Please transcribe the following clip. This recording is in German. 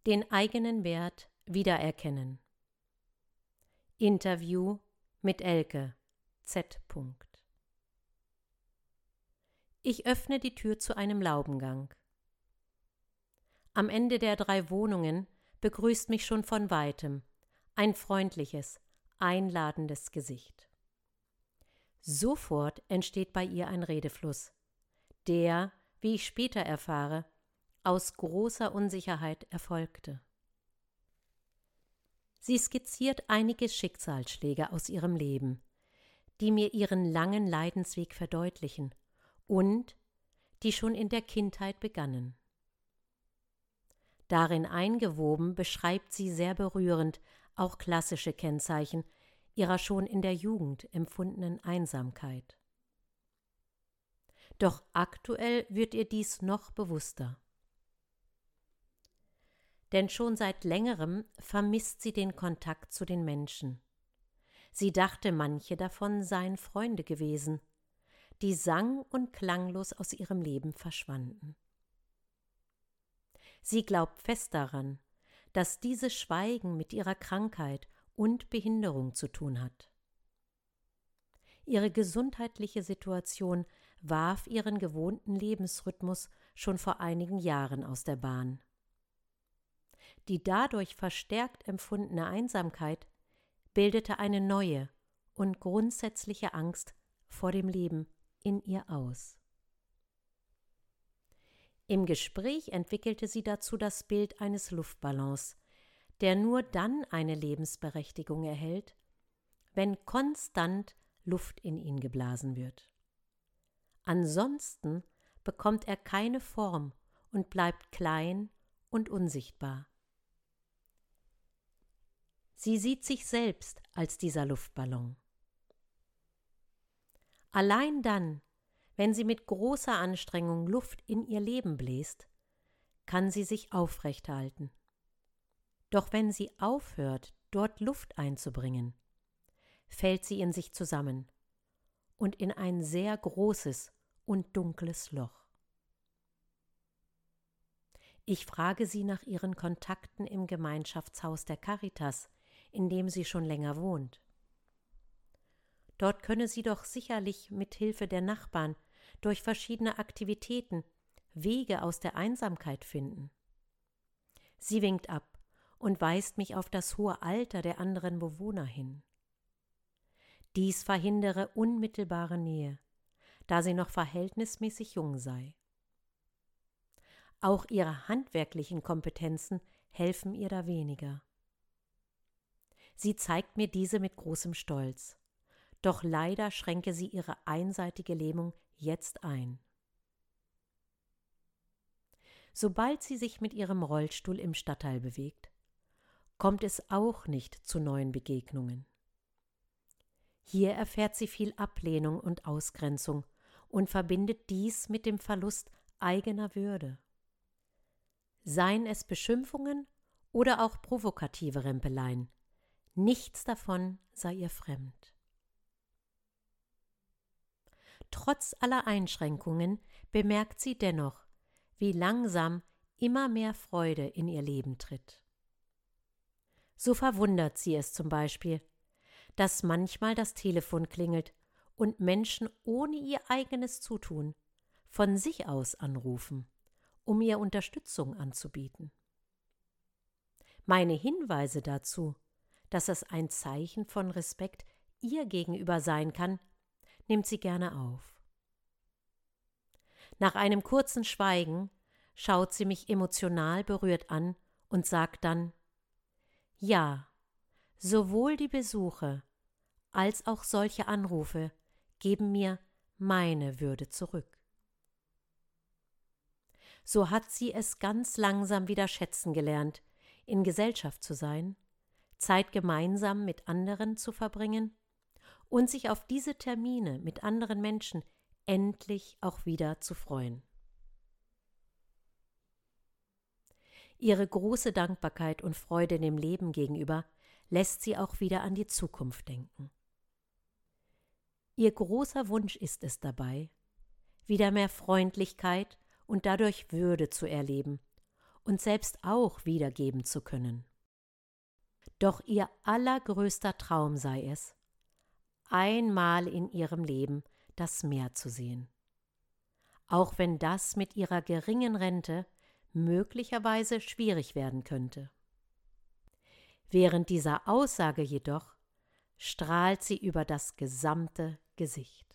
Den eigenen Wert wiedererkennen. Interview mit Elke Z. Ich öffne die Tür zu einem Laubengang. Am Ende der 3 Wohnungen begrüßt mich schon von weitem ein freundliches, einladendes Gesicht. Sofort entsteht bei ihr ein Redefluss, der, wie ich später erfahre, aus großer Unsicherheit erfolgte. Sie skizziert einige Schicksalsschläge aus ihrem Leben, die mir ihren langen Leidensweg verdeutlichen und die schon in der Kindheit begannen. Darin eingewoben beschreibt sie sehr berührend auch klassische Kennzeichen ihrer schon in der Jugend empfundenen Einsamkeit. Doch aktuell wird ihr dies noch bewusster. Denn schon seit längerem vermisst sie den Kontakt zu den Menschen. Sie dachte, manche davon seien Freunde gewesen, die sang- und klanglos aus ihrem Leben verschwanden. Sie glaubt fest daran, dass dieses Schweigen mit ihrer Krankheit und Behinderung zu tun hat. Ihre gesundheitliche Situation warf ihren gewohnten Lebensrhythmus schon vor einigen Jahren aus der Bahn. Die dadurch verstärkt empfundene Einsamkeit bildete eine neue und grundsätzliche Angst vor dem Leben in ihr aus. Im Gespräch entwickelte sie dazu das Bild eines Luftballons, der nur dann eine Lebensberechtigung erhält, wenn konstant Luft in ihn geblasen wird. Ansonsten bekommt er keine Form und bleibt klein und unsichtbar. Sie sieht sich selbst als dieser Luftballon. Allein dann, wenn sie mit großer Anstrengung Luft in ihr Leben bläst, kann sie sich aufrecht halten. Doch wenn sie aufhört, dort Luft einzubringen, fällt sie in sich zusammen und in ein sehr großes und dunkles Loch. Ich frage sie nach ihren Kontakten im Gemeinschaftshaus der Caritas, in dem sie schon länger wohnt. Dort könne sie doch sicherlich mit Hilfe der Nachbarn durch verschiedene Aktivitäten Wege aus der Einsamkeit finden. Sie winkt ab und weist mich auf das hohe Alter der anderen Bewohner hin. Dies verhindere unmittelbare Nähe, da sie noch verhältnismäßig jung sei. Auch ihre handwerklichen Kompetenzen helfen ihr da weniger. Sie zeigt mir diese mit großem Stolz, doch leider schränke sie ihre einseitige Lähmung jetzt ein. Sobald sie sich mit ihrem Rollstuhl im Stadtteil bewegt, kommt es auch nicht zu neuen Begegnungen. Hier erfährt sie viel Ablehnung und Ausgrenzung und verbindet dies mit dem Verlust eigener Würde. Seien es Beschimpfungen oder auch provokative Rempeleien, nichts davon sei ihr fremd. Trotz aller Einschränkungen bemerkt sie dennoch, wie langsam immer mehr Freude in ihr Leben tritt. So verwundert sie es zum Beispiel, dass manchmal das Telefon klingelt und Menschen ohne ihr eigenes Zutun von sich aus anrufen, um ihr Unterstützung anzubieten. Meine Hinweise dazu, dass es ein Zeichen von Respekt ihr gegenüber sein kann, nimmt sie gerne auf. Nach einem kurzen Schweigen schaut sie mich emotional berührt an und sagt dann: Ja, sowohl die Besuche als auch solche Anrufe geben mir meine Würde zurück. So hat sie es ganz langsam wieder schätzen gelernt, in Gesellschaft zu sein, Zeit gemeinsam mit anderen zu verbringen und sich auf diese Termine mit anderen Menschen endlich auch wieder zu freuen. Ihre große Dankbarkeit und Freude dem Leben gegenüber lässt sie auch wieder an die Zukunft denken. Ihr großer Wunsch ist es dabei, wieder mehr Freundlichkeit und dadurch Würde zu erleben und selbst auch wiedergeben zu können. Doch ihr allergrößter Traum sei es, einmal in ihrem Leben das Meer zu sehen. Auch wenn das mit ihrer geringen Rente möglicherweise schwierig werden könnte. Während dieser Aussage jedoch strahlt sie über das gesamte Gesicht.